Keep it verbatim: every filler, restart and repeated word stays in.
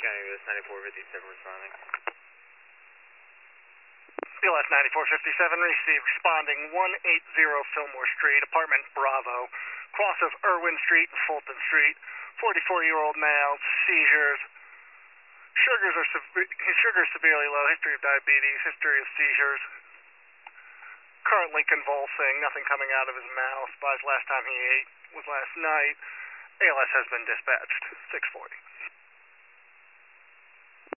County, U S ninety-four fifty-seven responding. U S ninety-four fifty-seven received, responding one eighty Fillmore Street, apartment Bravo, cross of Irwin Street and Fulton Street, forty-four-year-old male, seizures. Sugars are sev- his sugar is severely low, history of diabetes, history of seizures. Currently convulsing, nothing coming out of his mouth. Advised last time he ate was last night. A L S has been dispatched. six forty.